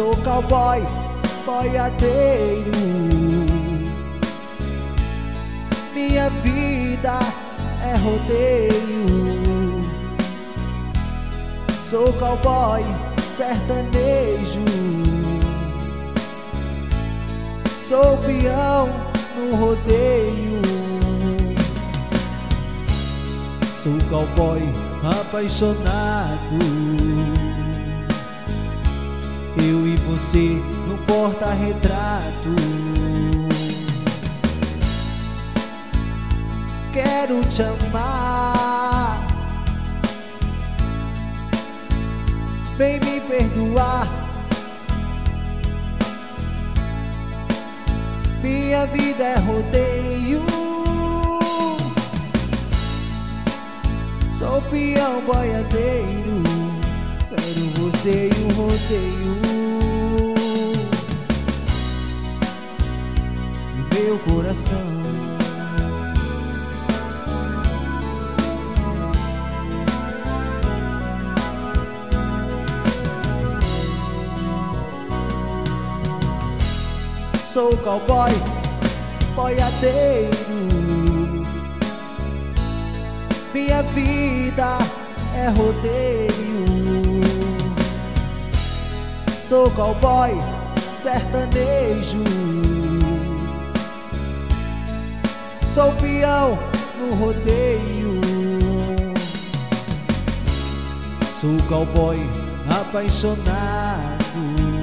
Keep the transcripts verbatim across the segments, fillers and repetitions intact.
Sou cowboy, boiadeiro. Minha vida é rodeio. Sou cowboy, sertanejo. Sou peão no rodeio. Sou cowboy apaixonado. Eu e você no porta-retrato. Quero te amar. Vem me perdoar. Minha vida é rodeio. Sou peão boiadeiro. Quero você e o rodeio no meu coração. Sou cowboy, boiadeiro. Minha vida é rodeio. Sou cowboy, sertanejo. Sou peão no rodeio. Sou cowboy apaixonado.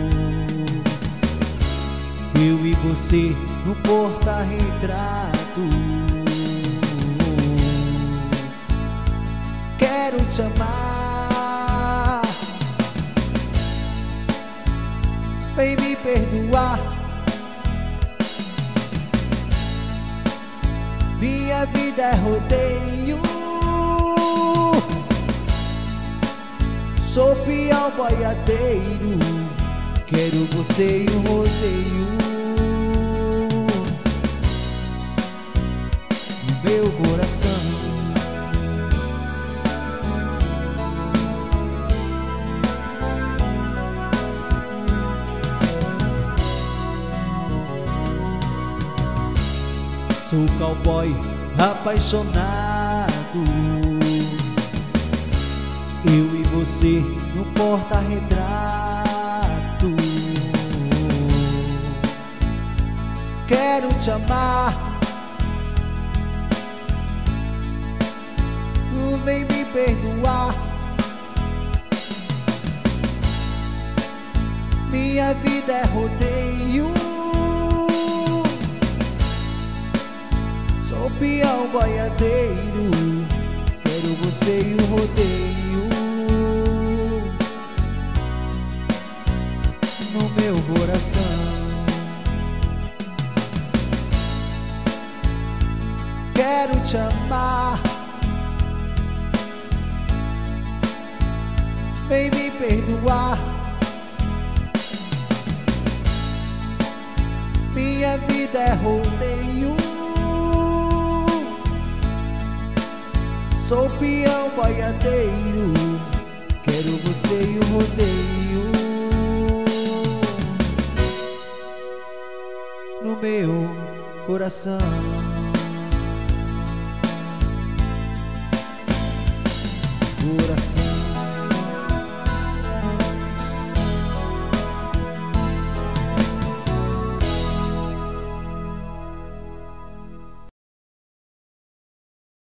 Eu e você no porta-retrato. Quero te amar. Vem me perdoar. Minha vida é rodeio. Sou peão boiadeiro. Quero você e o rodeio no meu coração. Sou cowboy apaixonado. Eu e você no porta-retrato. Quero te amar. Vem me perdoar. Minha vida é rodeio. Sou peão boiadeiro. Quero você e o rodeio no meu coração. Quero te amar. Vem me perdoar. Minha vida é rodeio. Sou peão boiadeiro. Quero você e o rodeio no meu coração.